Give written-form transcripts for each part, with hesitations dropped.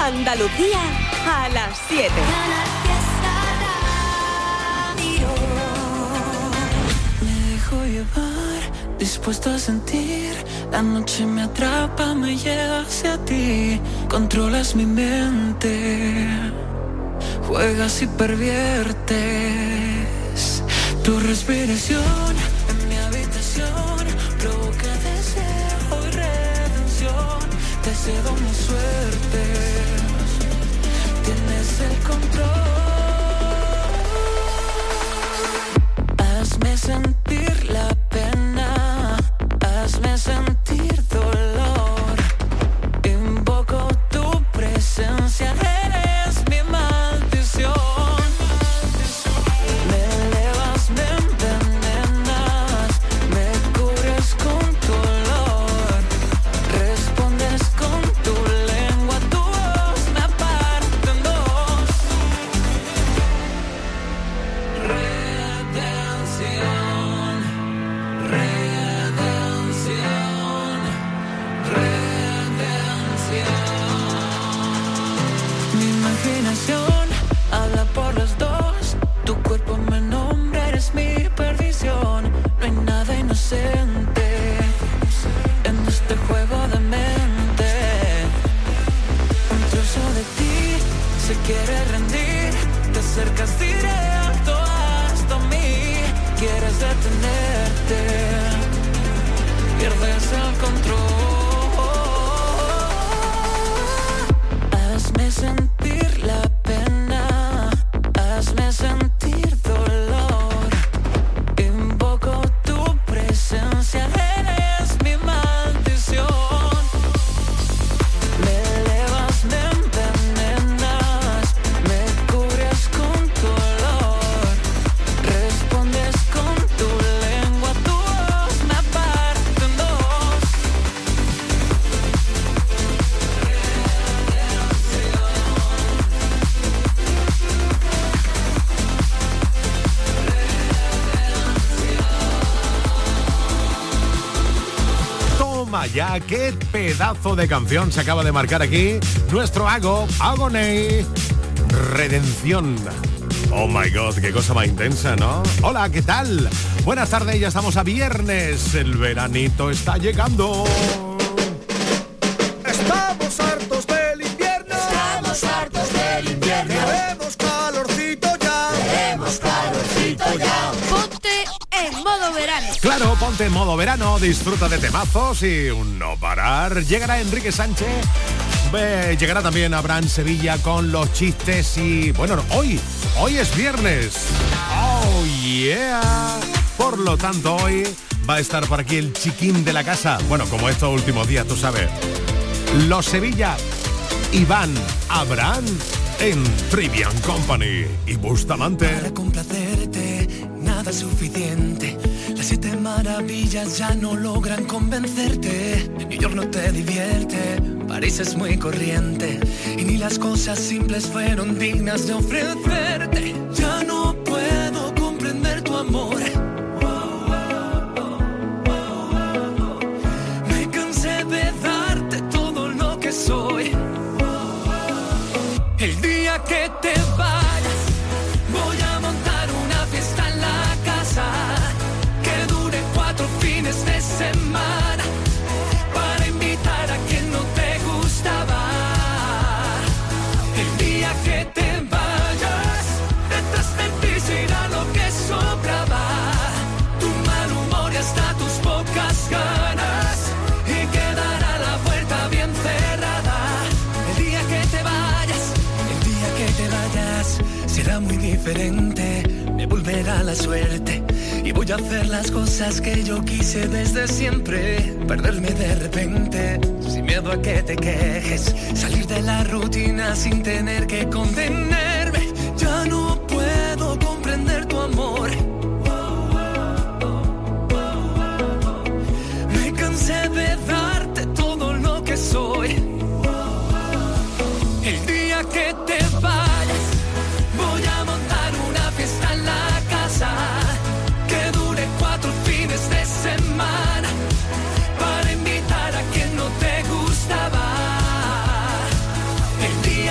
Andalucía a las 7. Me dejo llevar, dispuesto a sentir. La noche me atrapa, me lleva hacia ti. Controlas mi mente, juegas y perviertes. Tu respiración en mi habitación provoca deseo y redención. Te cedo mi suerte, tienes el control. Hazme sentir la pena, hazme sentir dolor. Invoco tu presencia, eres mi maldición. Me elevas, me envenenas, me cubres con tu olor. Respondes con tu lengua, tu voz me parte en dos. Mi imaginación habla por los dos. Tu cuerpo me nombra, eres mi perdición. No hay nada inocente en este juego de mente. Un trozo de ti se quiere rendir. Te acercas directo hasta mí. Quieres detenerte, pierdes el control. Hazme sentir la pena, hazme sentir dolor. Invoco tu presencia, eres mi maldición. Me elevas, me envenenas, me cubres con tu olor. Respondes con tu lengua, tu voz me parte en dos. Toma ya, qué pedazo de canción se acaba de marcar aquí nuestro Agoney. Redención. Oh my God, qué cosa más intensa, ¿no? Hola, ¿qué tal? Buenas tardes, ya estamos a viernes. El veranito está llegando. Estamos hartos del invierno. Estamos hartos del invierno. Queremos calorcito ya. Queremos calorcito ya. Ponte en modo verano. Claro, ponte en modo verano, disfruta de temazos y un no parar. Llegará Enrique Sánchez, llegará también Abraham Sevilla con los chistes y... Bueno, hoy es viernes. Oh, yeah. Por lo tanto, hoy va a estar por aquí el chiquín de la casa. Bueno, como estos últimos días, tú sabes. Los Sevilla, Iván, Abraham en Trivian Company y Bustamante. Para complacerte, nada suficiente. Las 7 maravillas ya no logran convencerte. New York no te divierte, París es muy corriente. Y ni las cosas simples fueron dignas de ofrecerte. Ya no puedo comprender tu amor. Me cansé de darte todo lo que soy. El día que te vayas, voy a montar una fiesta en la casa que dure 4 fines de semana para invitar a quien no te gustaba. El día que te vayas, detrás de ti se irá lo que sobraba. Tu mal humor y hasta tus pocas ganas y quedará la puerta bien cerrada. El día que te vayas, será muy diferente, me volverá la suerte y voy a hacer las cosas que yo quise desde siempre. Perderme de repente, sin miedo a que te quejes, salir de la rutina sin tener que condenarme. Ya no puedo comprender tu amor. Me cansé de darte todo lo que soy. El día que te vayas, voy a montar una fiesta en la casa que dure 4 fines de semana para invitar a quien no te gustaba. El día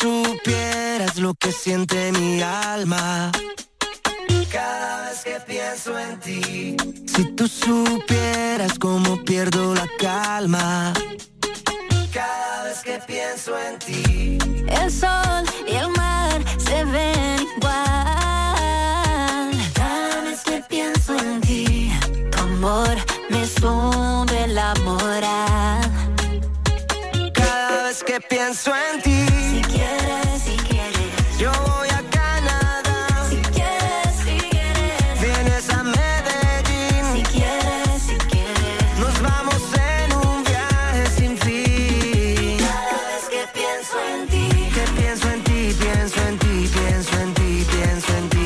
supieras lo que siente mi alma cada vez que pienso en ti. Si tú supieras cómo pierdo la calma cada vez que pienso en ti. El sol y el mar se ven igual. Cada vez que pienso en ti, tu amor me sube la moral. Cada vez que pienso en ti, si quieres, yo voy a Canadá. Si quieres, vienes a Medellín. Si quieres, nos vamos en un viaje sin fin. cada vez que pienso en ti, que pienso en ti, pienso en ti, pienso en ti, pienso en ti.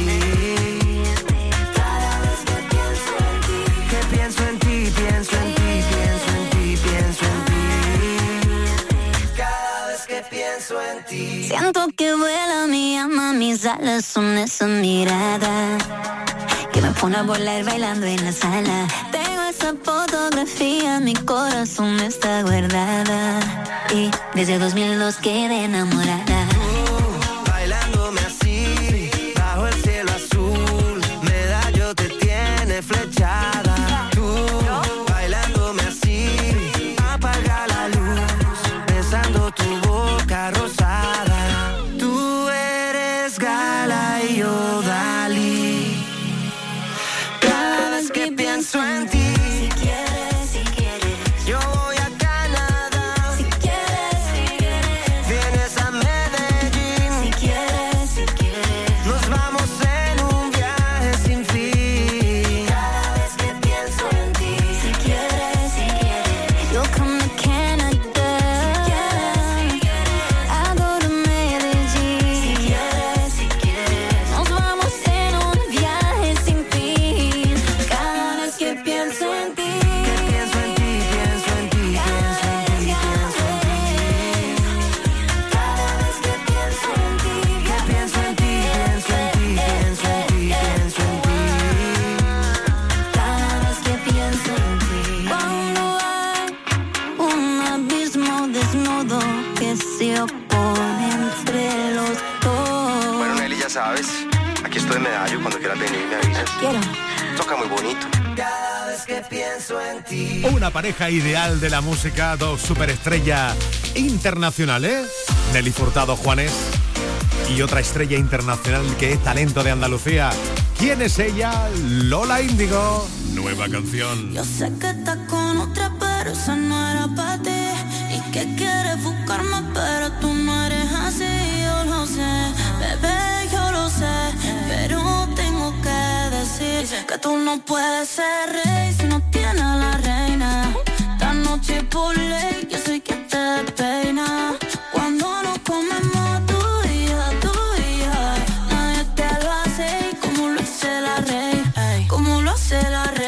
cada vez que pienso en ti, Que pienso en ti, pienso en ti, pienso en ti, pienso en ti. Cada vez que pienso en ti. siento que vuela mi alma, mis alas son esa mirada que me pone a volar bailando en la sala. Tengo esa fotografía, mi corazón está guardada y desde 2002 quedé enamorada. Bailándome así, bajo el cielo azul, medallo te tiene flechada. Tú, bailándome así, apaga la luz, besando tu boca rosada. Tú eres Gala y yo Dalí. Cada vez que pienso en ti, Si quieres, yo voy a Canadá. si quieres, Vienes a Medellín. si quieres, Nos vamos en un viaje sin fin. cada vez que pienso en ti, si quieres, you'll come to Canada. I go to Medellín. Si quieres, nos vamos en un viaje sin fin. Cada vez que pienso en ti, Pienso en ti, pienso en ti, pienso en ti, pienso en ti. cada vez que pienso en ti, Pienso en ti, pienso en ti, pienso en ti, pienso en ti. cada vez que pienso en ti. Cuando hay un abismo desnudo que se opone entre los dos. Bueno, Nelly, ya sabes, aquí estoy en Medallo, cuando quieras venir me avisas. Quiero. Toca muy bonito. Cada vez que pienso en ti. Una pareja ideal de la música, dos superestrellas internacionales, Nelly Furtado Juanes, y otra estrella internacional que es talento de Andalucía. ¿Quién es ella? Lola Índigo. Nueva canción. Yo sé que estás con otra, pero esa no era para ti. Y que quieres buscarme, pero tú no eres así. Yo lo sé, bebé, yo lo sé. Pero tengo que decir que tú no puedes ser rey si no tienes a la reina. Esta noche por ley, yo soy quien te peina. Cuando nos comemos tú y yo, nadie te lo hace como lo hace la rey. Como lo hace la reina.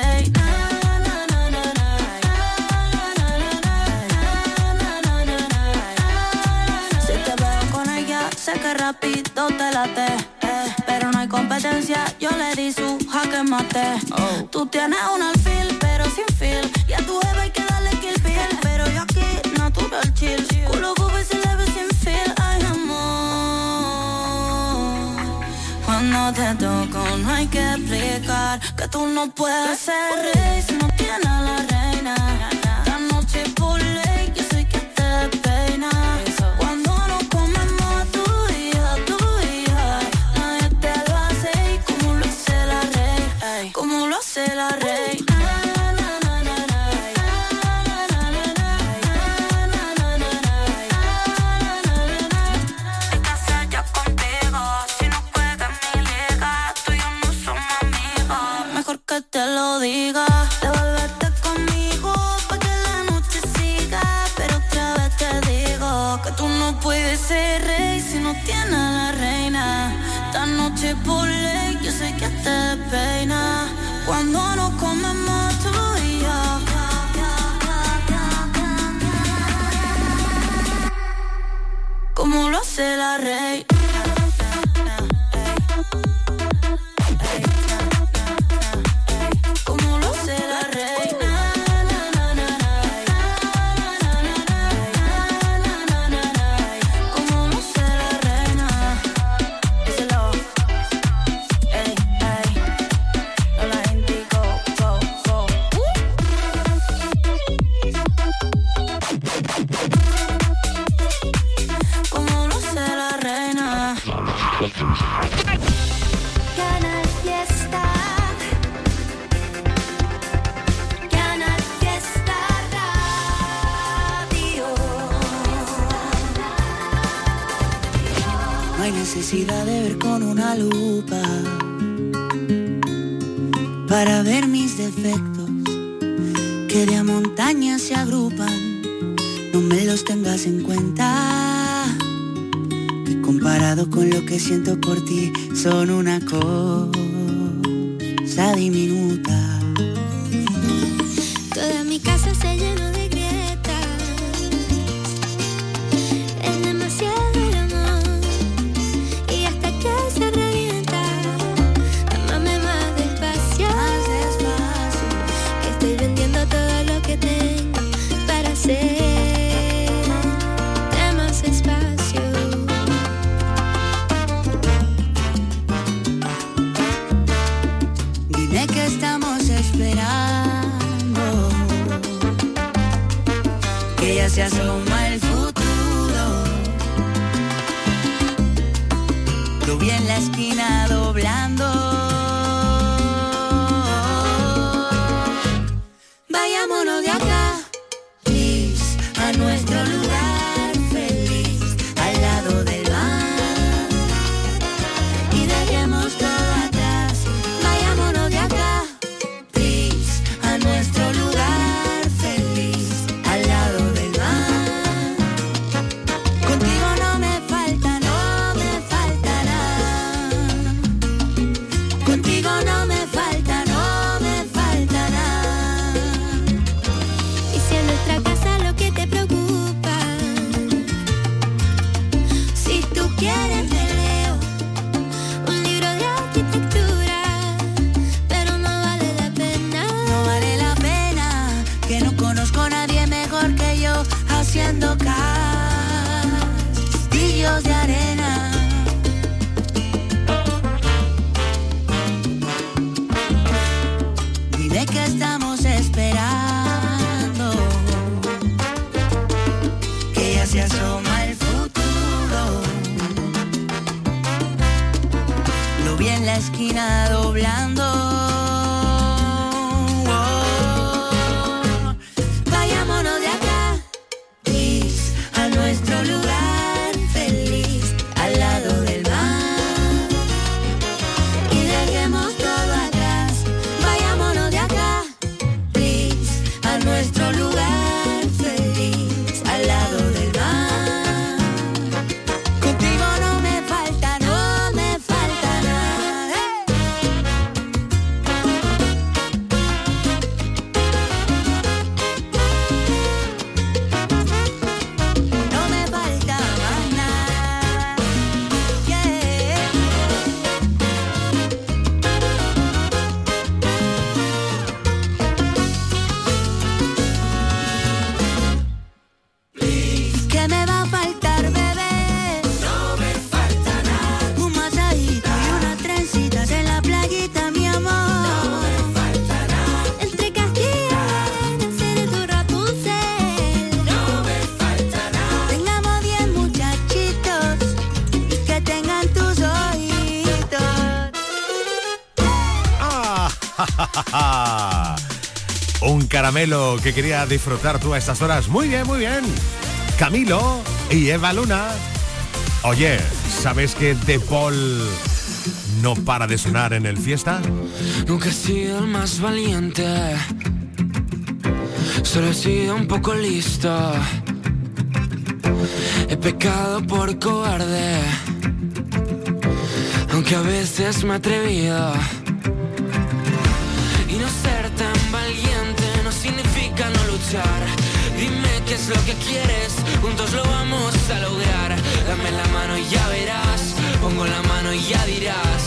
Si te veo con ella, sé que rápido te late. Pero no hay competencia, yo le di su jaque mate. Tú tienes un alfil, pero sin feel. Y a tu jefe hay que darle kill pill. Pero yo aquí, natural chill. Culo bobo y se le ve sin feel. Ay, amor, cuando te toco no hay que explicar que tú no puedes ser rey si no tienes a la reina. Esta noche por ley, yo soy quien te peina. Cuando nos comemos tú y yo, nadie te lo hace como lo hace la rey. Como lo hace la rey. Que te lo diga, devuélvete conmigo pa' que la noche siga. Pero otra vez te digo que tú no puedes ser rey si no tienes a la reina. Esta noche por ley, yo sé que te peina. Cuando nos comemos tú y yo. Como lo hace la rey. Como lo hace la Canal Fiesta. Canal Fiesta Radio. No hay necesidad de ver con una lupa para ver mis defectos, que de a montañas se agrupan. No me los tengas en cuenta, que comparado con lo que siento por ti son una cosa diminuta. Toda mi casa se llenó de grietas, es demasiado el amor, y hasta que se revienta, amame más despacio, que estoy vendiendo todo lo que tengo para hacer más espacio. Dime que estamos esperando, que ya se asoma el futuro. Lo vi en la esquina doblando. Vayámonos de acá, please, a nuestro lugar feliz, al lado del mar, y dejemos todo atrás. Vayámonos de acá, please, a nuestro lugar feliz, al lado del mar. Contigo no me falta nada. Contigo no me falta nada. Y si en nuestra casa lo que te preocupa, si tú quieres te leo un libro de arquitectura, pero no vale la pena. No vale la pena, que no conozco a nadie mejor que yo haciendo castillos de arena. Dime que estamos esperando, que ya se asoma el futuro. Lo vi en la esquina doblando. Vayámonos de acá, please, a nuestro lugar feliz, al lado del mar, y dejemos todo atrás. Vayámonos de acá, please, a nuestro lugar feliz, al lado del mar. Contigo no me falta nada. No me falta más nada. Yeah. ¿Qué me va a faltar, bebé? No me falta nada. Un masajito y unas trencitas en la playita, mi amor. No me falta nada. Entre Castilla, seré tu Rapunzel. No me falta nada. Tengamos 10 muchachitos y que tengan tus ojitos. Ah, un caramelo que quería disfrutar tú a estas horas. Muy bien, muy bien. Camilo y Eva Luna. Oye, ¿sabes que The Paul no para de sonar en el Fiesta? Nunca he sido el más valiente, solo he sido un poco listo. He pecado por cobarde, aunque a veces me he atrevido. Y no ser tan valiente no significa no luchar. Dime qué es lo que quieres, juntos lo vamos a lograr. Dame la mano y ya verás, pongo la mano y ya dirás.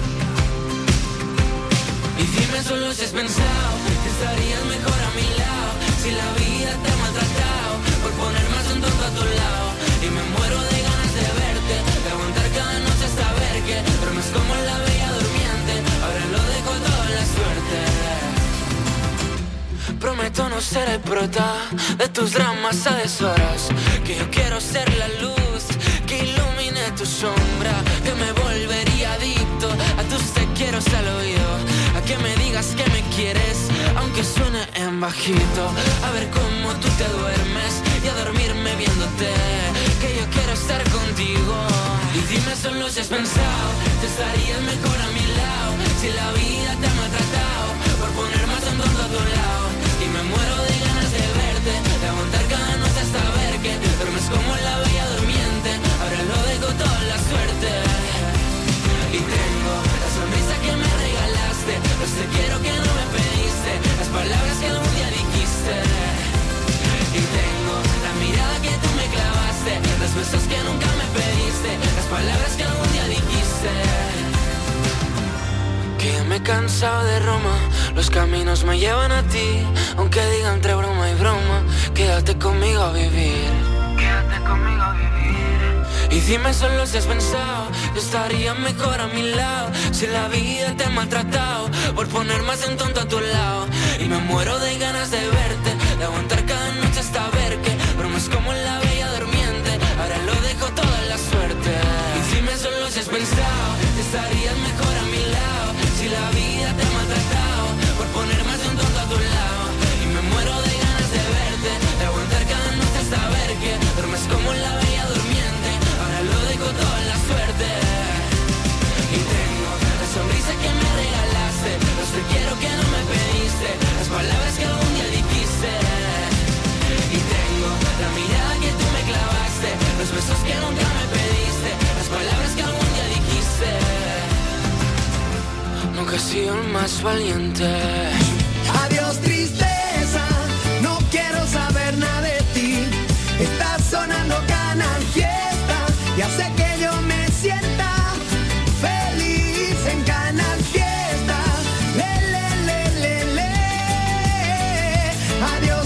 Y dime solo si has pensado que estarías mejor a mi lado. Si la vida te ha maltratado por poner más un tonto a tu lado. Y me muero de ganas de verte, de aguantar cada noche hasta ver que duermes como la bella durmiente. Ahora lo dejo todo en la suerte. Prometo no ser el prota de tus dramas a deshoras, que yo quiero ser la luz que ilumine tu sombra, que me volverá quieres, aunque suene en bajito. A ver cómo tú te duermes y a dormirme viéndote, que yo quiero estar contigo. Y dime solo si has pensado, te estarías mejor a mi lado. Si la vida te ha maltratado, por poner más en tonto a tu lado. Y me muero de ganas de verte, de aguantar cada noche hasta ver que duermes como la bella durmiente. Ahora lo dejo toda la suerte. Y tengo la sonrisa que me regalaste, los te quiero que no me pediste, las palabras que algún día dijiste. Y tengo la mirada que tú me clavaste, los besos que nunca me pediste, las palabras que algún día dijiste. Que me he cansado de Roma, los caminos me llevan a ti. Aunque diga entre broma y broma, quédate conmigo a vivir. Quédate conmigo a vivir. Y dime solo si has pensado, yo estaría mejor a mi lado. Si la vida te ha maltratado, por poner más en tonto a tu lado. Y me muero de ganas de verte, de aguantar cada noche hasta ver que bromas como la bella durmiente. Ahora lo dejo toda la suerte. Y dime solo si has pensado, que estarías mejor a mi lado. Si la vida te ha maltratado, por poner más en tonto a tu lado. Y me muero de ganas de verte, de aguantar cada noche hasta ver que duermes como la bella durmiente. Ahora lo dejo toda la suerte. Y tengo la sonrisa que me regalaste, los te quiero que no me pediste, las palabras que algún día dijiste. Y tengo la mirada que tú me clavaste, los besos que nunca me pediste, las palabras que algún día dijiste. Nunca he sido el más valiente. Adiós tristeza, no quiero saber nada de ti. Está sonando Canal Fiesta y hace que yo me sienta feliz en Canal Fiesta. Le, le, le, le, le. Adiós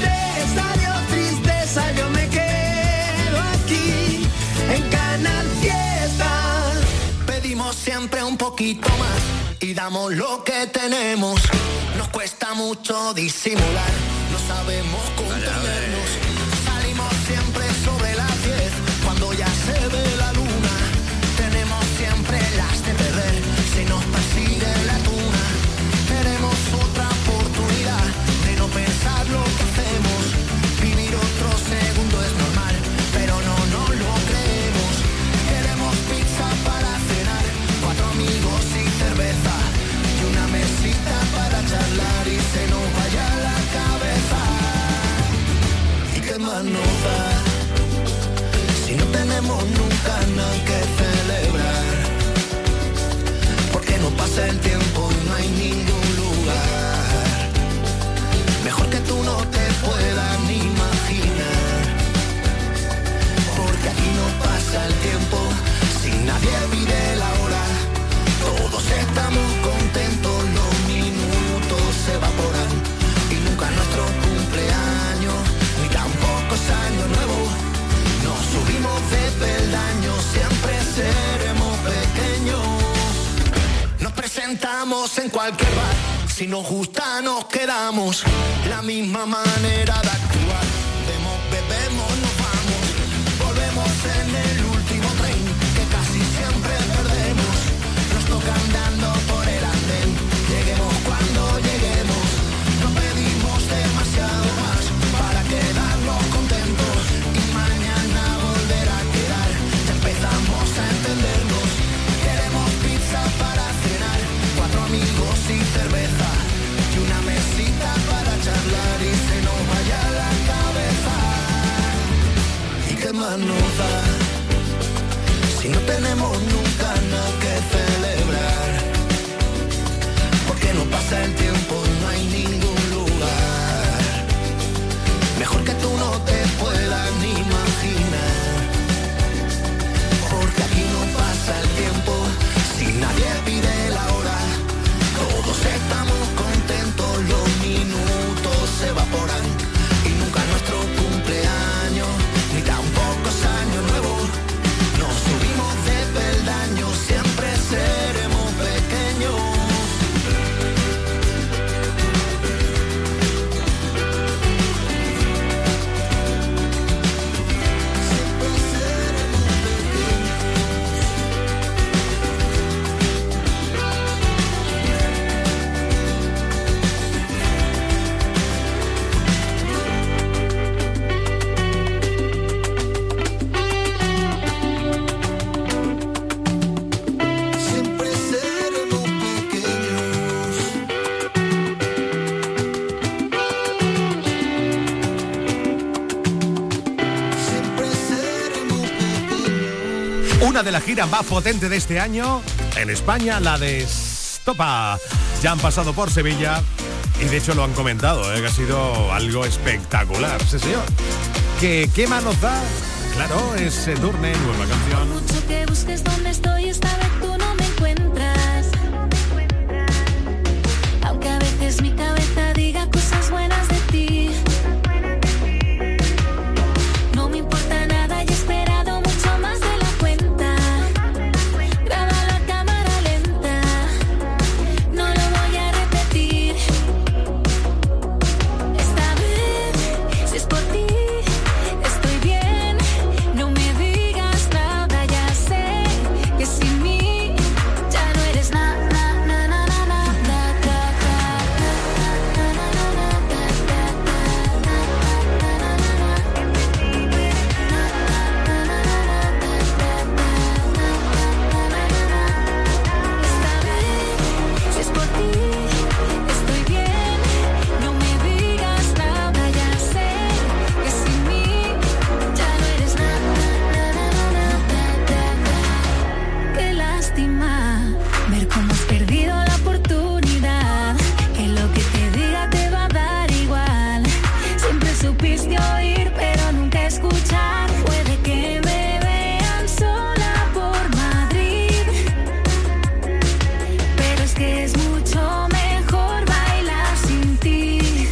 tristeza, yo me quedo aquí en Canal Fiesta. Pedimos siempre un poquito más y damos lo que tenemos. Nos cuesta mucho disimular, no sabemos contenernos. Salimos siempre sobre las 10, cuando ya se ve la luna. Tenemos siempre las de perder, si nos persigue la tuna. Tenemos otra oportunidad de no pensar lo que hacemos. Vivir otro segundo es normal, pero no lo creemos. Queremos pizza para cenar, 4 amigos y cerveza, y una mesita para charlar y se nos vaya la cabeza. ¿Y qué más nos da? Si no tenemos nunca nada que celebrar, porque no pasa el tiempo y no hay ningún lugar mejor que tú no te puedas ni imaginar. Porque aquí no pasa el tiempo, sin nadie pide la hora. Todos estamos contentos, los minutos se evaporan. Y nunca nuestro cumpleaños, ni tampoco es año nuevo. Nos subimos de peldaños, siempre seremos pequeños. Nos presentamos en cualquier bar, si nos gusta nos quedamos. La misma manera de actuar, vemos, bebemos, nos vamos. Volvemos en el último tren, que casi siempre perdemos. Nos toca andando por el andén, lleguemos cuando lleguemos. No pedimos demasiado más para quedarnos contentos y mañana volver a quedar. Ya empezamos a entendernos. Queremos pizza para cenar, 4 amigos y cerveza, y una mesita para charlar y se nos vaya la cabeza. ¿Y qué más nos da? Si no tenemos nunca nada que celebrar, porque no pasa el tiempo y no hay ningún lugar mejor que tú no te puedas ni imaginar. Porque aquí no pasa el tiempo, si nadie pide la hora. Todos estamos contentos, los minutos se evaporan. Y nunca nuestro cumpleaños, ni tampoco es año nuevo. Nos subimos de peldaños, siempre seremos pequeños. Una de las giras más potentes de este año en España, la de Estopa. Ya han pasado por Sevilla y de hecho lo han comentado, que ha sido algo espectacular. Sí, señor. ¿Qué más nos da? Claro, es Edurne, nueva canción. Por mucho que busques donde estoy, esta vez tú no me encuentras. Aunque a veces mi cabeza diga cosas buenas de ti. No me importa nada y he esperado mucho más de la cuenta. Grábalo a cámara lenta, no lo voy a repetir. Esta vez, si es por ti, estoy bien. No me digas nada, ya sé que sin mí ya no eres nada. Supiste oír, pero nunca escuchar. Puede que me vean sola por Madrid, pero es que es mucho mejor bailar sin ti.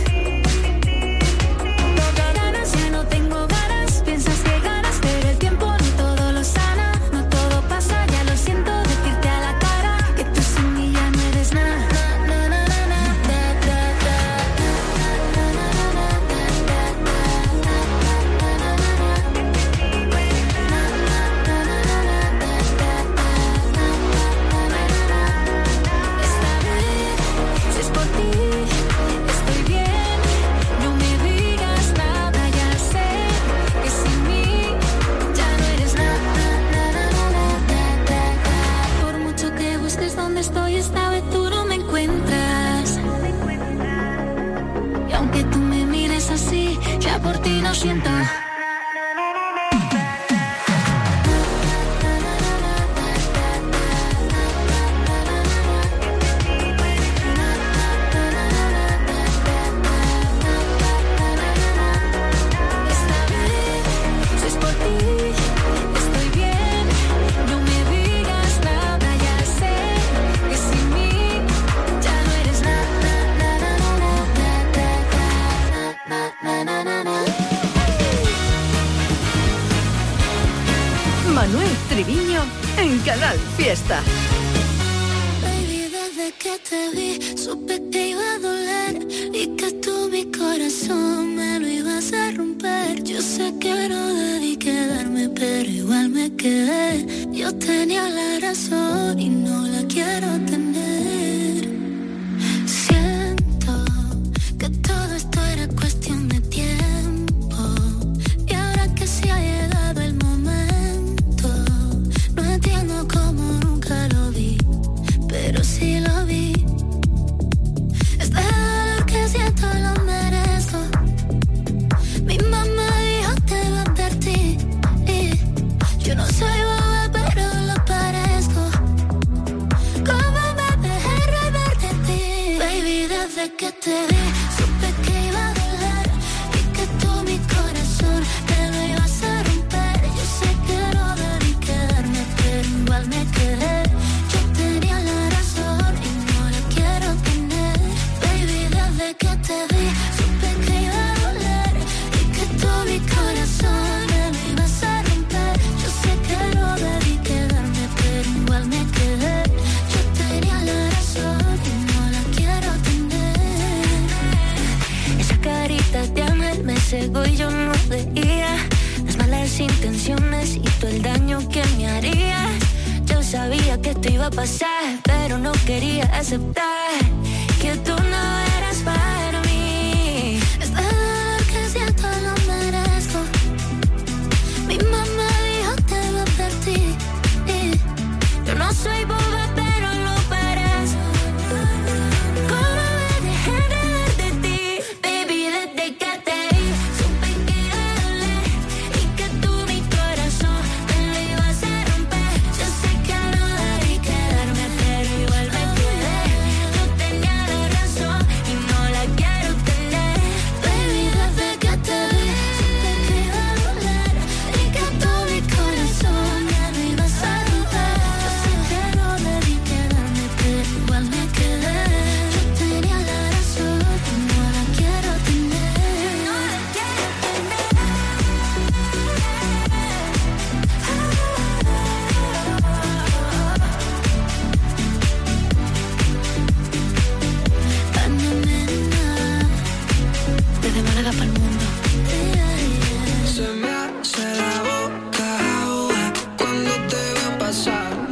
Toca ganas, ya no tengo ganas. Piensas que ganas, pero el tiempo no todo lo sana. No todo pasa, ya lo siento decirte a la cara que tú sin mí ya no eres nada. Estoy, esta vez tú no me encuentras. Y aunque tú me mires así, ya por ti no siento. Manuel Triviño en Canal Fiesta. Baby, desde que te vi, supe que iba a doler y que tú mi corazón me lo ibas a romper. Yo sé que no debí quedarme, pero igual me quedé. Yo tenía la razón y no la quiero tener. Siento que todo esto era cuestión de tiempo y ahora que se ha llegado el momento, no entiendo cómo nunca lo vi, pero sí lo vi. Este dolor que siento lo merezco. Mi mamá dijo te lo advertí. Yo no soy boba, pero lo parezco. ¿Cómo me dejé robar de ti? Baby, desde que te vi, supe que iba a doler y que tú mi corazón me lo ibas a romper. Yo sé que no debí quedarme, pero igual me quedé. Yo tenía la razón y no la quiero tener. Baby, desde que te vi, supe que iba a doler y que tú mi corazón me lo ibas a romper. Yo sé que no debí quedarme, pero igual me quedé. Yo tenía la razón y no la quiero tener. Esa carita de ángel me cegó y yo no veía las malas intenciones y todo el daño que me harías. Yo sabía que esto iba a pasar, pero no quería aceptar que tú no eras para mí. Este dolor que siento lo merezco. Mi mamá dijo te lo advertí. Yo no soy boba, pero lo parezco. ¿Cómo me dejé enredar de ti? Baby, desde que te vi, supe que iba a doler y que tú mi corazón me lo ibas a romper.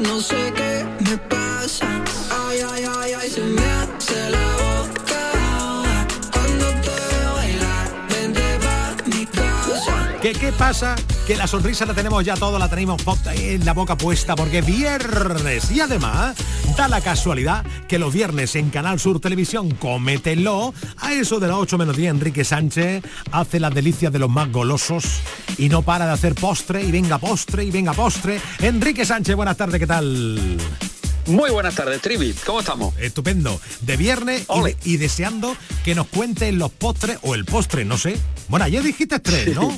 no sé qué me pasa. Ay, ay, ay, ay, se me hace la boca agua cuando te veo bailar. Vente pa' mi casa. ¿Qué pasa? Que la sonrisa la tenemos ya toda, la tenemos en la boca puesta porque es viernes. Y además, da la casualidad que los viernes en Canal Sur Televisión, cómetelo, a eso de las 8 menos 10, Enrique Sánchez hace las delicias de los más golosos y no para de hacer postre, y venga postre, y venga postre. Enrique Sánchez, buenas tardes, ¿qué tal? Muy buenas tardes, Trivi. ¿Cómo estamos? Estupendo. De viernes y deseando que nos cuenten los postres o el postre, no sé. Bueno, ayer dijiste 3, ¿no?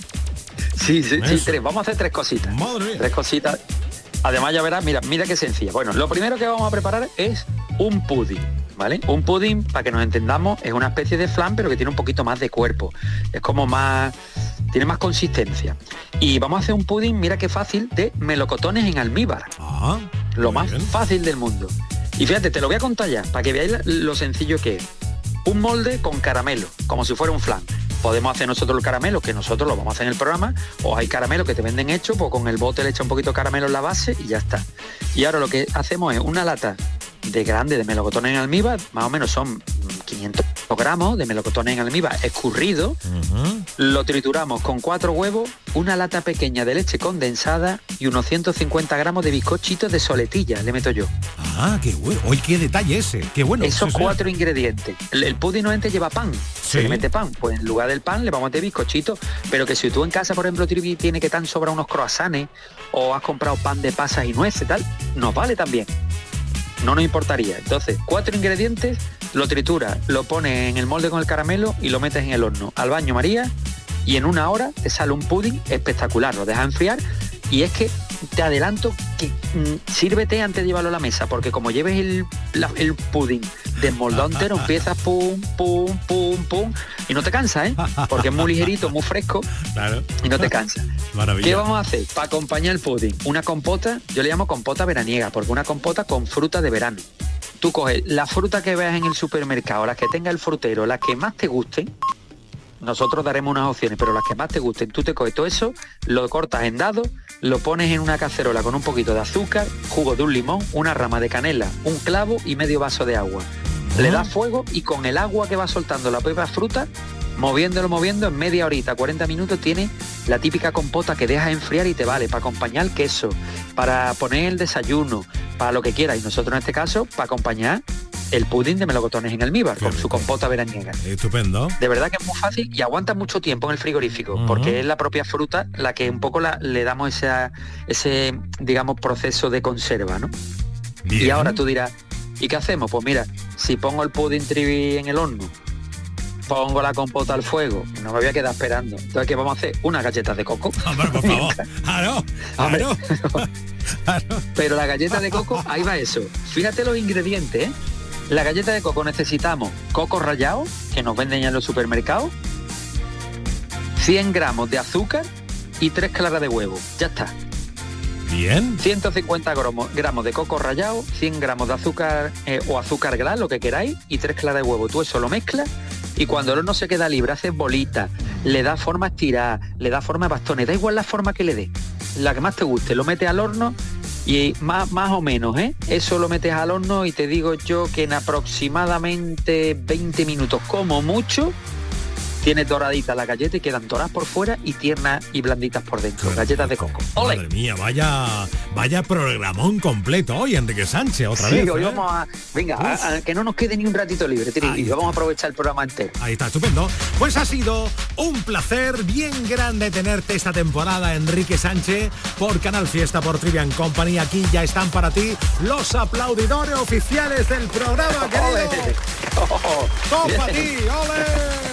Sí, 3. Vamos a hacer 3 cositas. Madre mía. 3 cositas. Además, ya verás, mira qué sencilla. Bueno, lo primero que vamos a preparar es un pudding, ¿vale? Un pudding, para que nos entendamos, es una especie de flan, pero que tiene un poquito más de cuerpo. Es como más... tiene más consistencia. Y vamos a hacer un pudding, mira qué fácil, de melocotones en almíbar. Lo más fácil del mundo. Y fíjate, te lo voy a contar ya, para que veáis lo sencillo que es. Un molde con caramelo, como si fuera un flan. Podemos hacer nosotros el caramelo, que nosotros lo vamos a hacer en el programa, o hay caramelos que te venden hecho, pues con el bote le echa un poquito de caramelo en la base y ya está. Y ahora lo que hacemos es una lata de melocotones en almíbar, más o menos son 500 gramos de melocotones en almíbar escurrido, lo trituramos con 4 huevos, una lata pequeña de leche condensada y unos 150 gramos de bizcochitos de soletilla, le meto yo. Ah, qué bueno. Hoy qué detalle ese, qué bueno. Esos 4 ingredientes. El pudding normalmente lleva pan, se le mete pan, pues en lugar del pan le vamos a meter bizcochitos, pero que si tú en casa, por ejemplo, Trivi, tiene que tan sobra unos croissants o has comprado pan de pasas y nueces, tal, nos vale también. No nos importaría. Entonces, 4 ingredientes, lo trituras, lo pones en el molde con el caramelo y lo metes en el horno al baño María, y en 1 hora te sale un pudding espectacular. Lo dejas enfriar y es que te adelanto que sírvete antes de llevarlo a la mesa, porque como lleves el pudding desmoldado entero, empiezas pum, pum, pum, pum, y no te cansa, ¿eh? Porque es muy ligerito, muy fresco, claro, y no te cansa. Maravilla. ¿Qué vamos a hacer para acompañar el pudding? Una compota, yo le llamo compota veraniega, porque una compota con fruta de verano. Tú coges la fruta que veas en el supermercado, las que tenga el frutero, las que más te gusten. Nosotros daremos unas opciones, pero las que más te gusten, tú te coges todo eso, lo cortas en dados, lo pones en una cacerola con un poquito de azúcar, jugo de un limón, una rama de canela, un clavo y medio vaso de agua. Le das fuego y con el agua que va soltando la propia fruta, moviendo, en media horita, 40 minutos, tiene la típica compota que dejas enfriar y te vale para acompañar el queso, para poner el desayuno, para lo que quieras. Y nosotros en este caso, para acompañar el pudding de melocotones en almíbar, con su compota veraniega. Estupendo. De verdad que es muy fácil y aguanta mucho tiempo en el frigorífico, porque es la propia fruta la que un poco le damos ese, digamos, proceso de conserva, ¿no? Bien. Y ahora tú dirás, ¿y qué hacemos? Pues mira, si pongo el pudding Trivi en el horno, pongo la compota al fuego, no me voy a quedar esperando. Entonces, ¿qué vamos a hacer? Unas galletas de coco. Hombre, por favor. Claro. Pero la galleta de coco, ahí va eso. Fíjate los ingredientes, ¿eh? La galleta de coco necesitamos coco rallado, que nos venden ya en los supermercados, 100 gramos de azúcar y 3 claras de huevo. Ya está. Bien. 150 gramos de coco rallado, 100 gramos de azúcar o azúcar glas, lo que queráis, y 3 claras de huevo. Tú eso lo mezclas y cuando el horno se queda libre, haces bolitas, le das forma estirada, le das forma de bastones, da igual la forma que le dé, la que más te guste, lo metes al horno y más o menos, eso lo metes al horno y te digo yo que en aproximadamente 20 minutos como mucho tienes doradita la galleta y quedan doradas por fuera y tiernas y blanditas por dentro. Galletas de coco. ¡Ole! Madre mía, vaya programón completo hoy, Enrique Sánchez, otra vez. Sí, hoy vamos a... Venga, a que no nos quede ni un ratito libre, Trivi. Vamos a aprovechar el programa entero. Ahí está, estupendo. Pues ha sido un placer bien grande tenerte esta temporada, Enrique Sánchez, por Canal Fiesta, por Trivian Company. Aquí ya están para ti los aplaudidores oficiales del programa, querido. ¡Todo para ti! ¡Ole!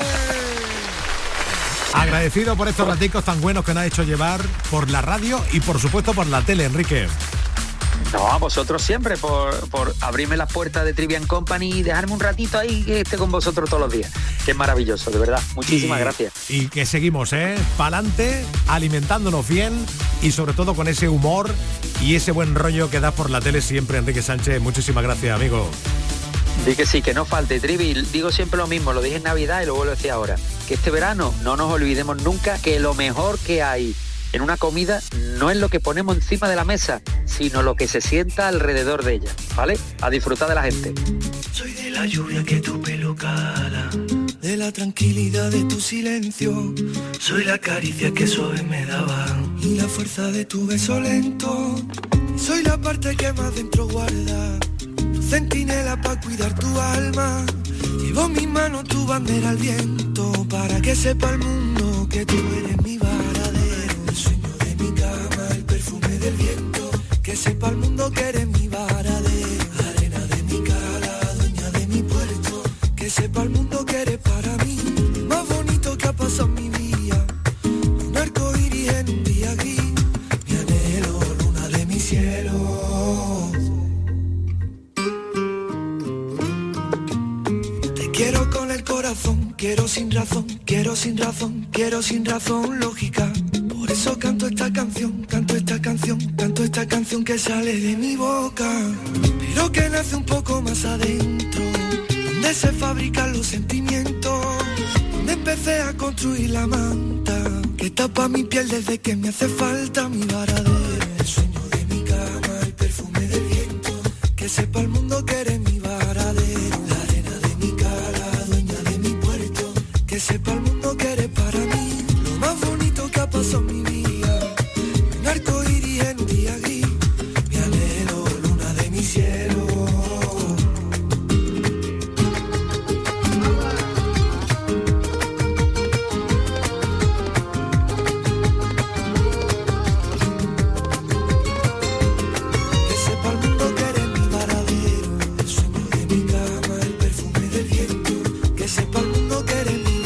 Agradecido por estos raticos tan buenos que nos ha hecho llevar por la radio y por supuesto por la tele, Enrique. No, a vosotros siempre por abrirme las puertas de Trivian Company y dejarme un ratito ahí que esté con vosotros todos los días. Que es maravilloso, de verdad. Muchísimas gracias. Y que seguimos, pa'lante, alimentándonos bien y sobre todo con ese humor y ese buen rollo que das por la tele siempre, Enrique Sánchez. Muchísimas gracias, amigo. Di que sí, que no falte, Trivi. Digo siempre lo mismo, lo dije en Navidad y lo vuelvo a decir ahora. Que este verano no nos olvidemos nunca que lo mejor que hay en una comida no es lo que ponemos encima de la mesa, sino lo que se sienta alrededor de ella, ¿vale? A disfrutar de la gente. Soy de la lluvia que tu pelo cala, de la tranquilidad de tu silencio. Soy la caricia que suave me daba y la fuerza de tu beso lento. Soy la parte que más dentro guarda, tu centinela para cuidar tu alma. Llevo en mi mano tu bandera al viento, para que sepa el mundo que tú eres mi varadero. El sueño de mi cama, el perfume del viento, que sepa el mundo que eres mi varadero. Arena de mi cala, dueña de mi puerto, que sepa el mundo que eres para mí. Más bonito que ha pasado mi día, un arco iris en un día gris. Mi anhelo, luna de mi cielo. Quiero con el corazón, quiero sin razón, quiero sin razón, quiero sin razón lógica. Por eso canto esta canción, canto esta canción, canto esta canción que sale de mi boca, pero que nace un poco más adentro, donde se fabrican los sentimientos, donde empecé a construir la manta que tapa mi piel desde que me hace falta mi varadero. El sueño de mi cama, el perfume del viento, que sepa el mundo que eres mi varadero. Que sepa el mundo que eres para mí, lo más bonito que ha pasado en mi vida. Un arco iris en un día gris, mi anhelo, luna de mi cielo. Que sepa el mundo que eres mi varadero, el sueño de mi cama, el perfume del viento, que sepa el mundo que eres mi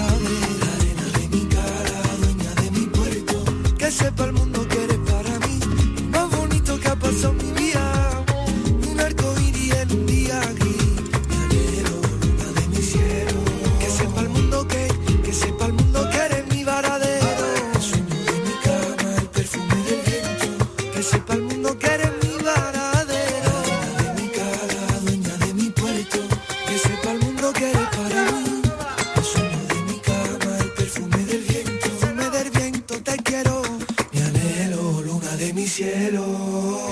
que sepa el mundo que eres para mí, lo más bonito que ha pasado en mi vida. Un arco iris en un día gris, mi anhelo, luna de mi cielo. Que sepa el mundo que sepa el mundo que eres mi varadero. El sueño de mi cama, el perfume del viento, que sepa el mundo que eres mi varadero. Dueña de mi cala, dueña de mi puerto, que sepa el mundo que eres para mí. El sueño de mi cama, el perfume del viento, te quiero. De mi cielo.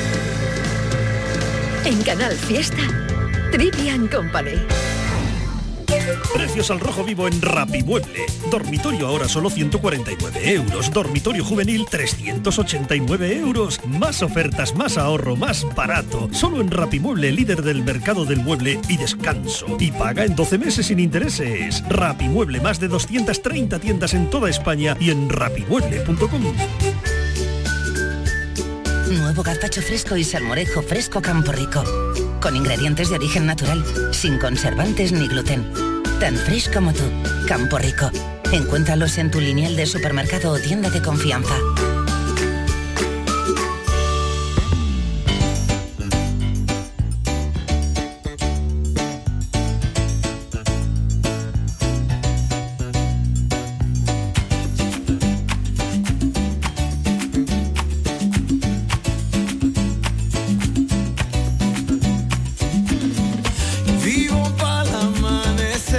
En Canal Fiesta, Trivian Company. Precios al rojo vivo en Rapimueble. Dormitorio ahora solo 149 euros. Dormitorio juvenil 389 euros. Más ofertas, más ahorro, más barato. Solo en Rapimueble, líder del mercado del mueble y descanso. Y paga en 12 meses sin intereses. Rapimueble, más de 230 tiendas en toda España y en rapimueble.com. Nuevo gazpacho fresco y salmorejo fresco Camporrico. Con ingredientes de origen natural, sin conservantes ni gluten. Tan fresh como tú, Camporrico. Encuéntralos en tu lineal de supermercado o tienda de confianza.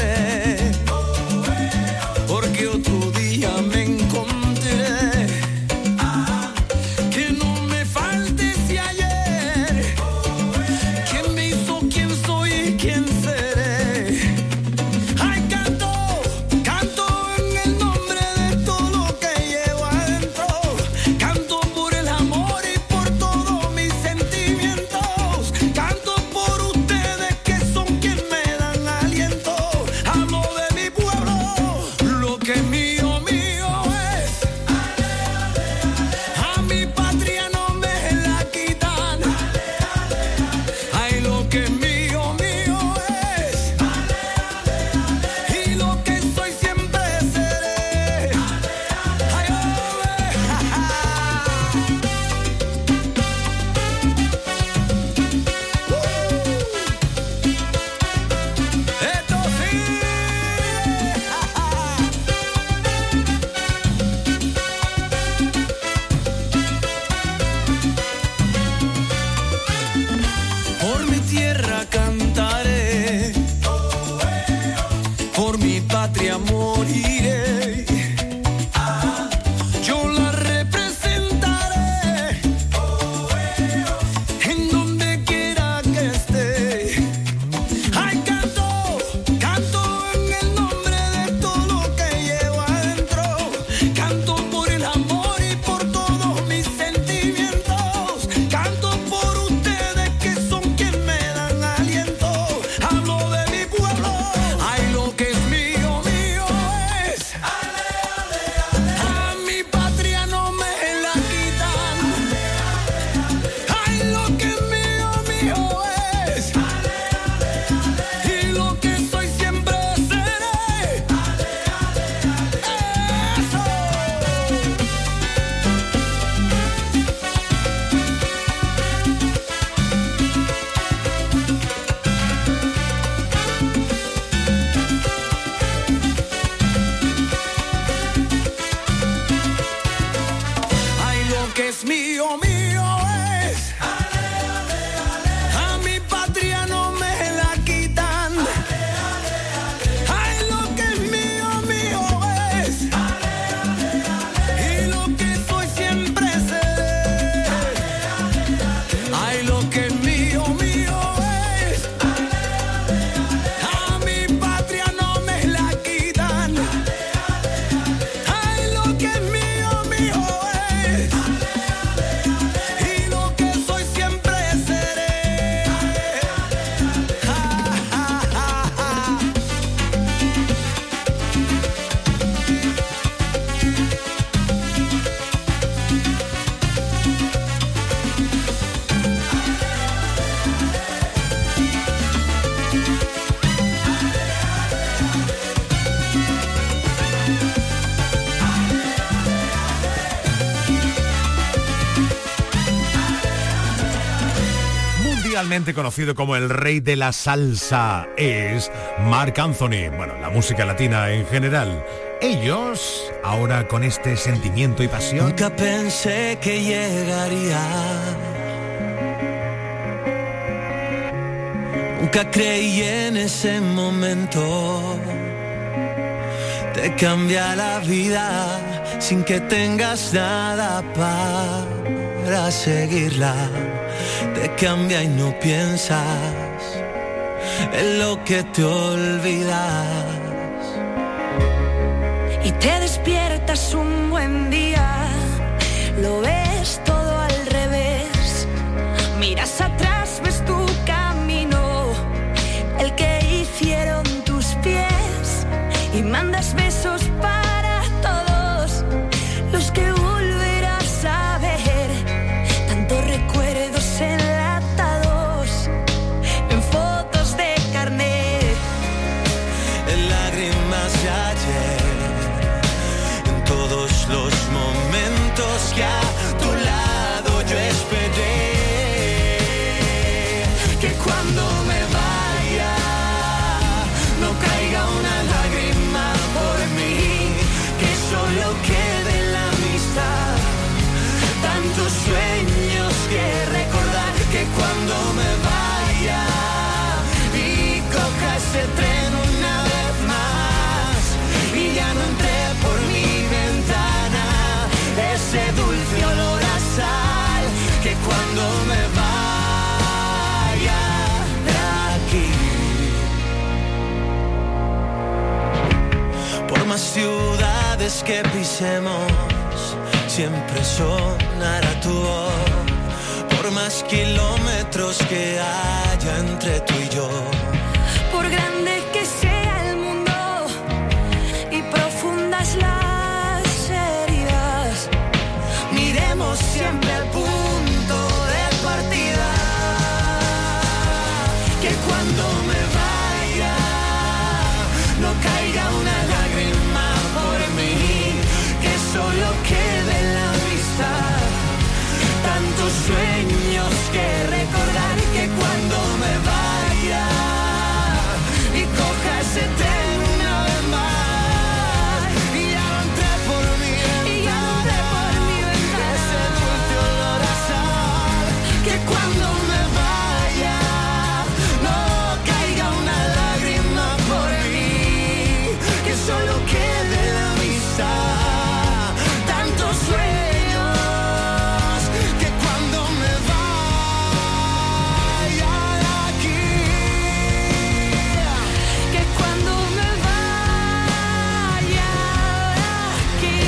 Porque otro día me encontré es mío, mío es. A mi patria no me la quitan. Ay, lo que es mío, mío es. Y lo que soy siempre seré. Ay, lo que es mío, mío es. A mi patria no me la quitan. Ay, lo que es mío, mío es. Y lo que soy siempre seré. Ja, ja, ja, ja. Mundialmente conocido como el rey de la salsa es Marc Anthony. Bueno, la música latina en general. Ellos, ahora con este sentimiento y pasión. Nunca pensé que llegaría. Nunca creí en ese momento. Te cambia la vida sin que tengas nada para seguirla. Te cambia y no piensas en lo que te olvidas. Y te despiertas un buen día, lo ves todo al revés. Miras atrás, ves tu camino, el que hicieron tus pies. Y mandas besos para todos los que volverás a ver. Tantos recuerdos enlatados en fotos de carnet, en lágrimas de ayer, en todos los momentos que a tu lado yo esperé. Que cuando me vaya no caiga una lágrima por mí, que solo quede la amistad. Tantos sueños que recordar, que cuando me vaya y coja ese tren una vez más y ya no entré por mi ventana ese dulce olor a sal, que cuando me vaya de aquí. Por más ciudades que pisemos, siempre sonará tu voz. Por más kilómetros que haya entre tú y yo. por grande que sea el mundo y profundas las heridas, miremos siempre al punto de partida. Que cuando me vaya no caiga una lágrima por mí, que solo quede la amistad. Tantos sueños que recordar, que cuando me vaya y coja ese tren una vez más y ya no entré por mi ventana, ese dulce olor a sal, que cuando me vaya no caiga una lágrima por mí, que solo quede la amistad. Tantos sueños que cuando me vaya de aquí, que cuando me vaya de aquí,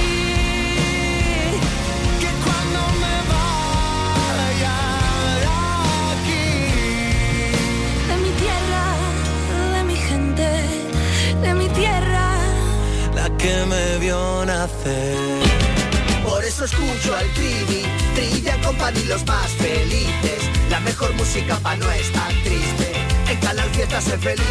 que cuando me vaya de aquí. de mi tierra, de mi gente, de mi tierra, La que me vio nacer. Por eso escucho al Trivi, Trivian Company, los más felices. La mejor música pa' no estar triste. En Canal Fiesta sé feliz.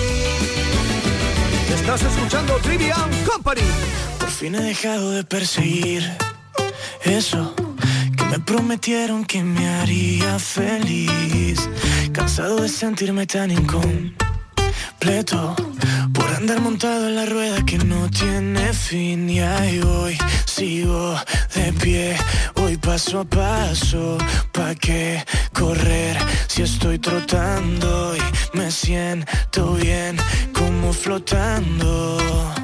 Estás escuchando Trivian Company. Por fin he dejado de perseguir eso que me prometieron que me haría feliz. Cansado de sentirme tan incompleto por andar montado en la rueda que no tiene fin. Y ahí voy, sigo de pie, voy para paso a paso, ¿pa' qué correr si estoy trotando y me siento bien como flotando?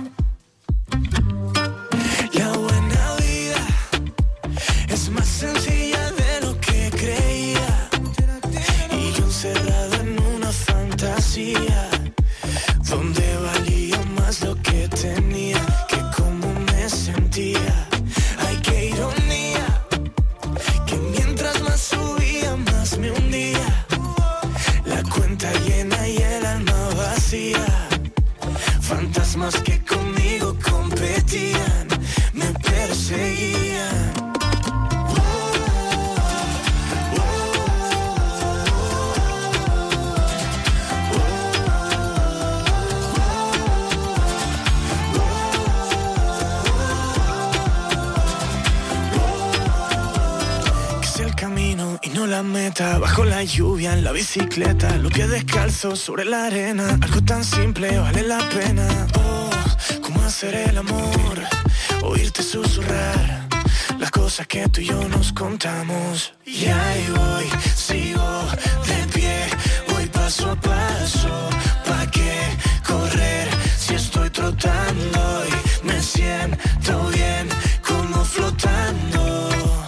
La buena vida es más sencilla de lo que creía, y yo encerrado en una fantasía donde valía más lo que tenía que cómo me sentía. Ay, qué ironía, que mientras más subía más me hundía, la cuenta llena y el alma vacía. Fantasmas que conmigo competían, me perseguían. Y no la meta, bajo la lluvia en la bicicleta, los pies descalzos sobre la arena, algo tan simple vale la pena. Oh, cómo hacer el amor, oírte susurrar las cosas que tú y yo nos contamos. Y ahí voy, sigo de pie, voy paso a paso, ¿pa' qué correr si estoy trotando y me siento bien como flotando?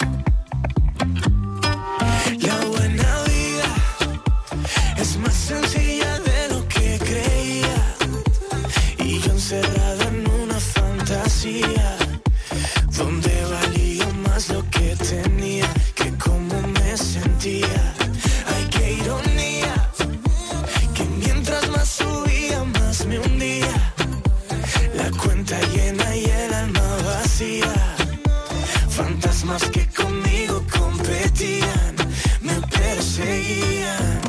Más sencilla de lo que creía, y yo encerrado en una fantasía donde valía más lo que tenía que cómo me sentía. Ay, qué ironía, que mientras más subía más me hundía, la cuenta llena y el alma vacía. Fantasmas que conmigo competían, me perseguían.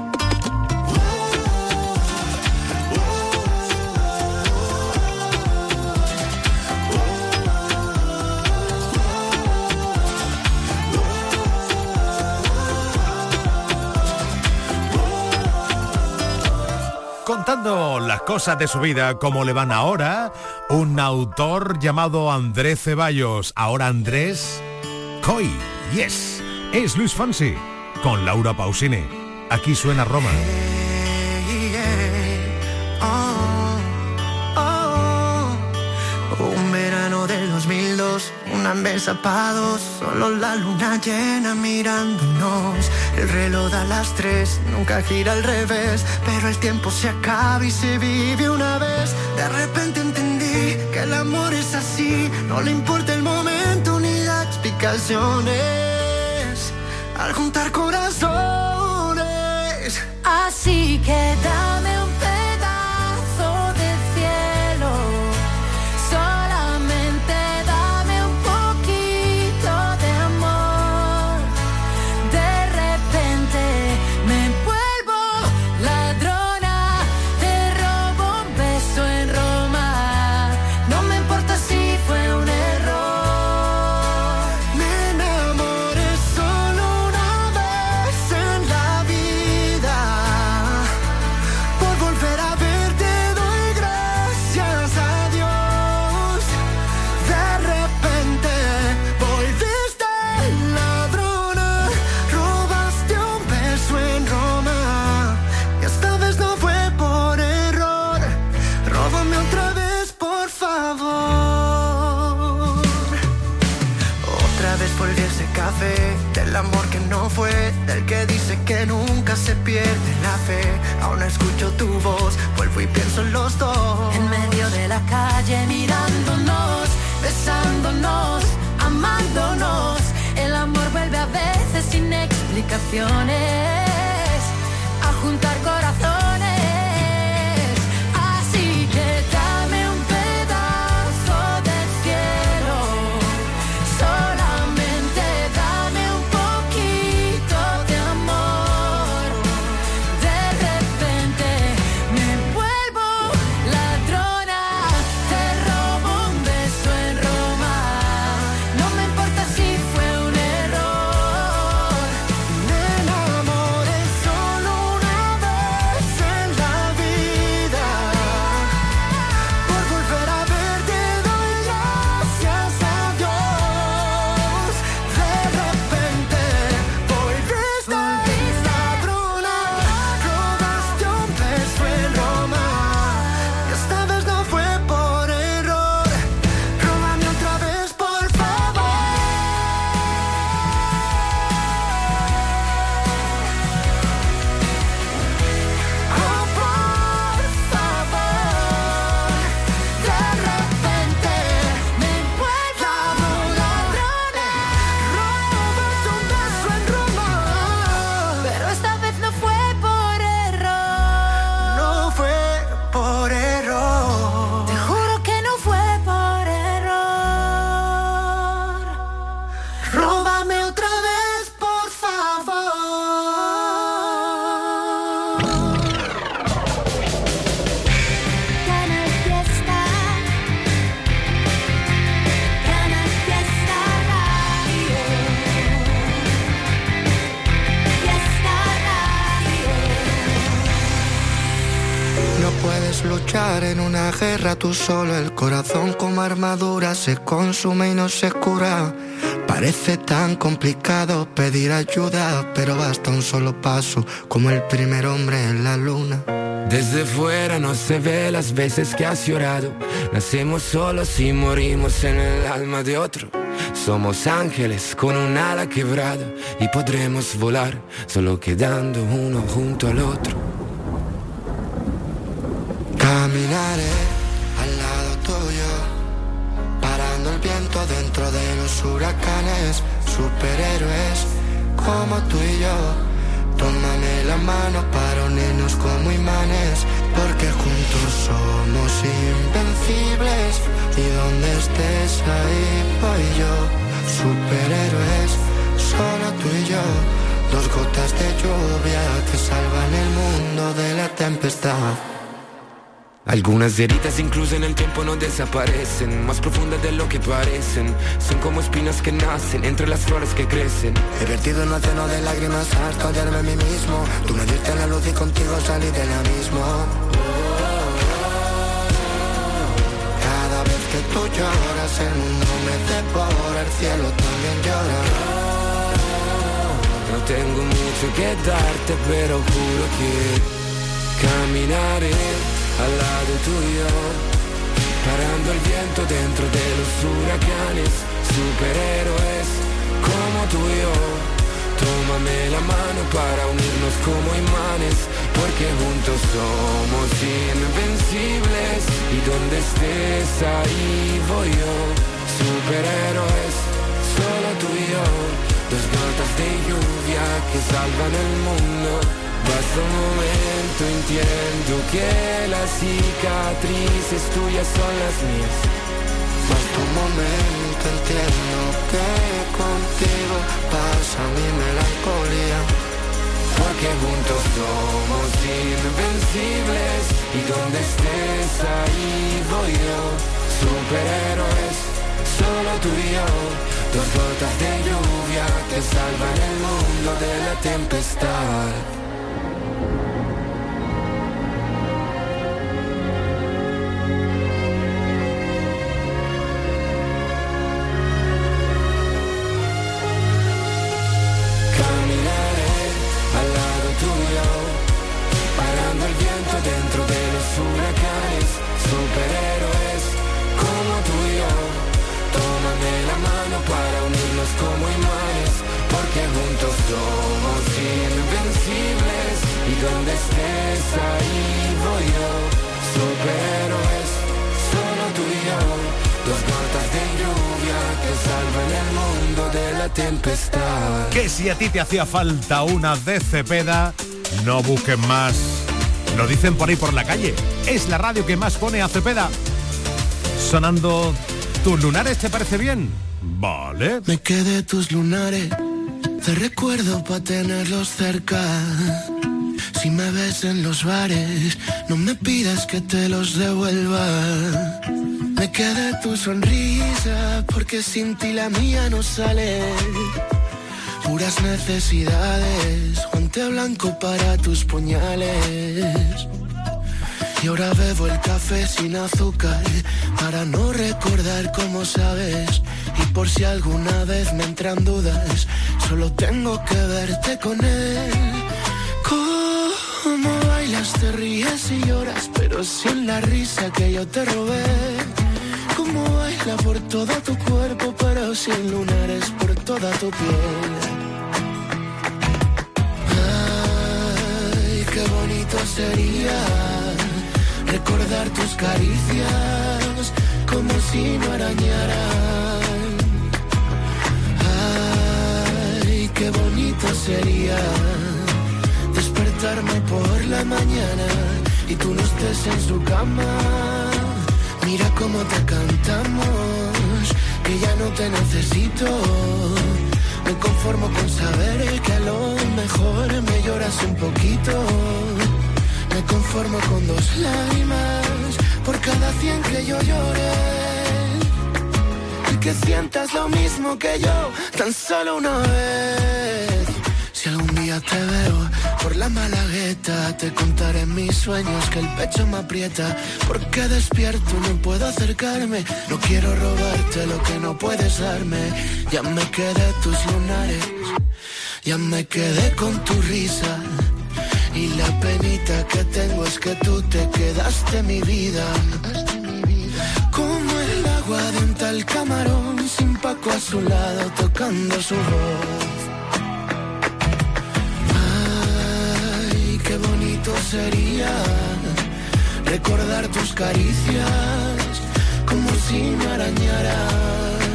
Contando las cosas de su vida como le van ahora, un autor llamado Andrés Ceballos, ahora Andrés Coy. Yes, es Luis Fonsi con Laura Pausini. Aquí suena Roma. Un verano del 2002, una mesa pa' dos, solo la luna llena mirándonos. El reloj da las 3, nunca gira al revés, pero el tiempo se acaba y se vive una vez. De repente entendí que el amor es así, no le importa el momento ni da explicaciones al juntar corazones. Así que dame un pedazo del cielo, solamente dame un poquito de amor. De repente me vuelvo ladrona, te robo un beso en Roma. No me importa si fue un error. Me enamoré solo una vez en la vida. Por volver a verte doy gracias a Dios. De repente volviste ladrona, robaste un beso en Roma. Y esta vez no fue por error. Róbame otra vez, por favor. Otra vez volví a ese café, del amor que no fue, del que dice que nunca se pierde la fe. Aún escucho tu voz, vuelvo y pienso en los dos. En medio de la calle mirándonos, besándonos, amándonos. El amor vuelve a veces sin explicaciones a juntar corazones. Así que dame un pedazo del cielo, solamente dame un poquito de amor. De repente me vuelvo ladrona, te robo un beso en Roma. No me importa si fue un error. Me enamoré solo una vez luchar en una guerra tú solo. El corazón como armadura se consume y no se cura. Parece tan complicado pedir ayuda, pero basta un solo paso, como el primer hombre en la luna. Desde fuera no se ve las veces que has llorado. Nacemos solos y morimos en el alma de otro. Somos ángeles con un ala quebrada y podremos volar solo quedando uno junto al otro. Caminaré al lado tuyo, parando el viento dentro de los huracanes. Superhéroes como tú y yo, tómame la mano para unirnos como imanes, porque juntos somos invencibles. Y donde estés ahí voy yo. Superhéroes, solo tú y yo, dos gotas de lluvia que salvan el mundo de la tempestad. Algunas heridas incluso en el tiempo no desaparecen, más profundas de lo que parecen. Son como espinas que nacen entre las flores que crecen. He vertido un océano de lágrimas hasta odiarme a mí mismo. Tú me diste la luz y contigo salí del abismo. Cada vez que tú lloras el mundo me devora, el cielo también llora. No tengo mucho que darte, pero juro que caminaré al lado tuyo, parando el viento dentro de los huracanes. Superhéroes como tú y yo, tómame la mano para unirnos como imanes, porque juntos somos invencibles. Y donde estés ahí voy yo. Superhéroes, solo tú y yo, dos gotas de lluvia que salvan el mundo. Basta un momento, entiendo que las cicatrices tuyas son las mías. Basta un momento, entiendo que contigo pasa mi melancolía. Porque juntos somos invencibles. Y donde estés ahí voy yo. Superhéroes, solo tú y yo, dos gotas de lluvia que salvan el mundo de la tempestad. Dentro de los huracanes, superhéroes como tú y yo, tómame la mano para unirnos como imanes, porque juntos somos invencibles. Y donde estés ahí voy yo. Superhéroes, solo tú y yo, dos gotas de lluvia que salvan el mundo de la tempestad. Que si a ti te hacía falta una de Cepeda, no busques más. Lo dicen por ahí por la calle. Es la radio que más pone a Cepeda. Sonando tus lunares, ¿te parece bien? Vale. Me quedé tus lunares, te recuerdo pa' tenerlos cerca. Si me ves en los bares, no me pidas que te los devuelva. Me quedé tu sonrisa, porque sin ti la mía no sale. Puras necesidades, guante blanco para tus puñales. Y ahora bebo el café sin azúcar, para no recordar cómo sabes. Y por si alguna vez me entran dudas, solo tengo que verte con él. Cómo bailas, te ríes y lloras, pero sin la risa que yo te robé. Cómo baila por todo tu cuerpo, pero sin lunares por toda tu piel. Ay, qué bonito sería recordar tus caricias como si no arañaran. Ay, qué bonito sería despertarme por la mañana y tú no estés en su cama. Mira cómo te cantamos, que ya no te necesito. Me conformo con saber que a lo mejor me lloras un poquito. Me conformo con 2 lágrimas por cada 100 que yo llore. Y que sientas lo mismo que yo, tan solo una vez. Si algún día día te veo por la Malagueta, te contaré mis sueños que el pecho me aprieta, porque despierto no puedo acercarme, no quiero robarte lo que no puedes darme, ya me quedé tus lunares, ya me quedé con tu risa, y la penita que tengo es que tú te quedaste mi vida, como el agua de un tal camarón, sin Paco a su lado tocando su voz. Ay, qué bonito sería recordar tus caricias como si me arañaran.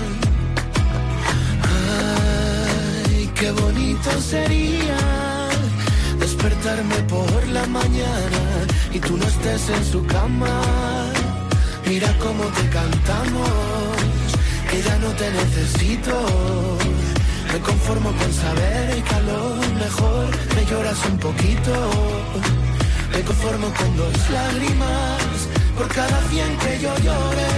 Ay, qué bonito sería despertarme por la mañana y tú no estés en su cama. Mira cómo te cantamos, que ya no te necesito. Me conformo con saber que a lo mejor me lloras un poquito. Me conformo con 2 lágrimas por cada 100 que yo llore.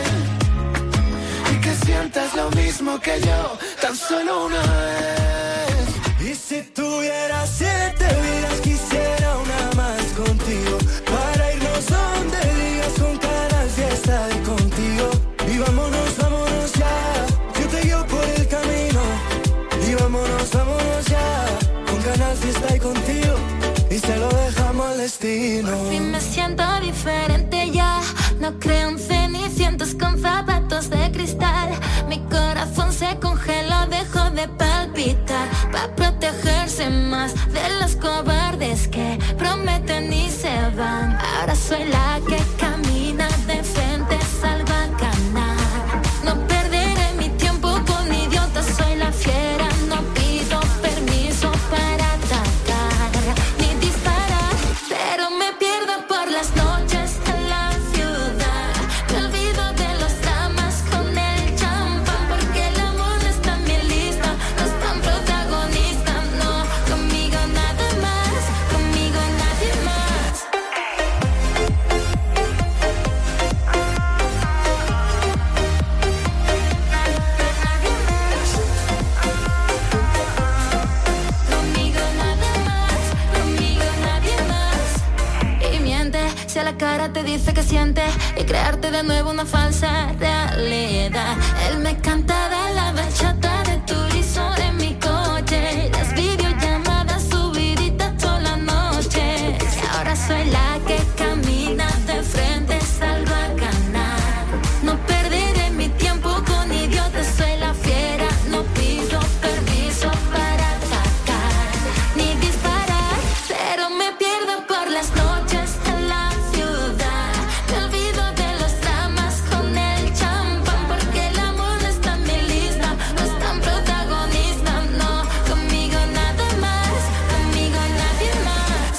Y que sientas lo mismo que yo, tan solo una vez. Y si tuviera 7 vidas, quisiera una más contigo, para irnos donde digas con Canal Fiesta y contigo. Y vámonos, vámonos ya, yo te guío por el camino. Y vámonos, vámonos ya, con Canal Fiesta y contigo. Y se lo dejamos al destino. Por fin me siento diferente ya, no creo en cenicientos con zapatos de cristal. Mi corazón se congeló, dejó de palpitar, para protegerse más de los cobardes que prometen y se van. Ahora soy la que camina de frente, salva a ganar. No perderé mi tiempo con idiotas, soy la fiera, no pido permiso para atacar ni disparar, pero me pierdo por las noches en la ciudad. Me olvido de los dramas con el champán, porque el amor no está en mi lista, no es tan protagonista, no. Conmigo nada más, conmigo nadie más. Conmigo nada más, conmigo nadie más. Y miente si a la cara te dice que siente, y crearte de nuevo una falsa realidad. Él me canta de la bachata de Turizo en mi coche, las videollamadas subiditas toda la noche. Y ahora soy la que camina de frente, salva a ganar. No perderé mi tiempo con idiotas, soy la fiera, no pido permiso para atacar ni disparar, pero me pierdo por las noches en la ciudad. Me olvido de los dramas con el champán, porque el amor no está en mi lista, no es tan protagonista, no. Conmigo nada más, conmigo nadie más.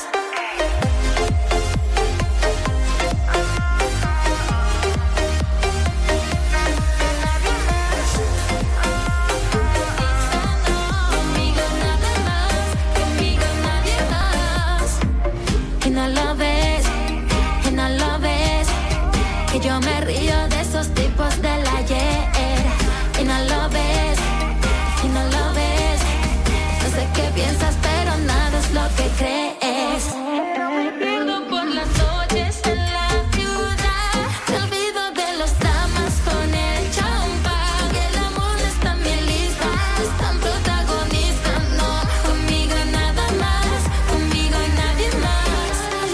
Conmigo nada más, conmigo nadie más. Y no lo ves, y no lo ves, que yo me río de esos tipos del ayer. Y no lo ves, y no lo ves, no sé qué piensas, pero nada es lo que crees. Me pierdo por las noches en la ciudad, me olvido de los dramas con el champán, que el amor no está en mi lista, no es tan protagonista, no. Conmigo nada más, conmigo y nadie más.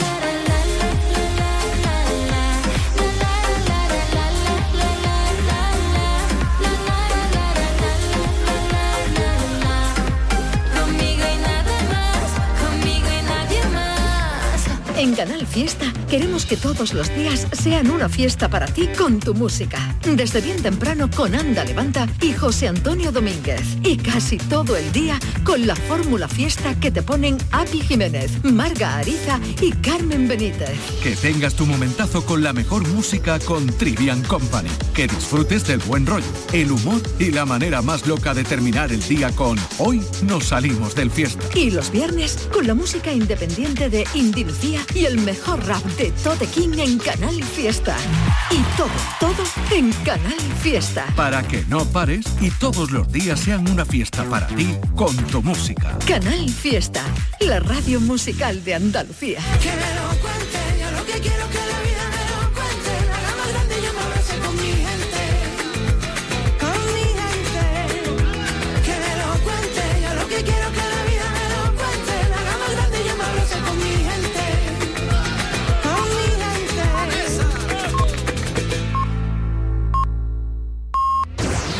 Conmigo y nada más, conmigo y nadie más. En Canal Fiesta queremos que todos los días sean una fiesta para ti con tu música. Desde bien temprano con Anda Levanta y José Antonio Domínguez. Y casi todo el día con la fórmula fiesta que te ponen Api Jiménez, Marga Ariza y Carmen Benítez. Que tengas tu momentazo con la mejor música con Trivian Company. Que disfrutes del buen rollo, el humor y la manera más loca de terminar el día con Hoy nos salimos del fiesta. Y los viernes con la música independiente de Indy Lucía y el mejor rap de Tote King en Canal Fiesta. Y todo en Canal Fiesta. Para que no pares y todos los días sean una fiesta para ti con tu música. Canal Fiesta, la radio musical de Andalucía. Que me lo cuente, yo lo que quiero que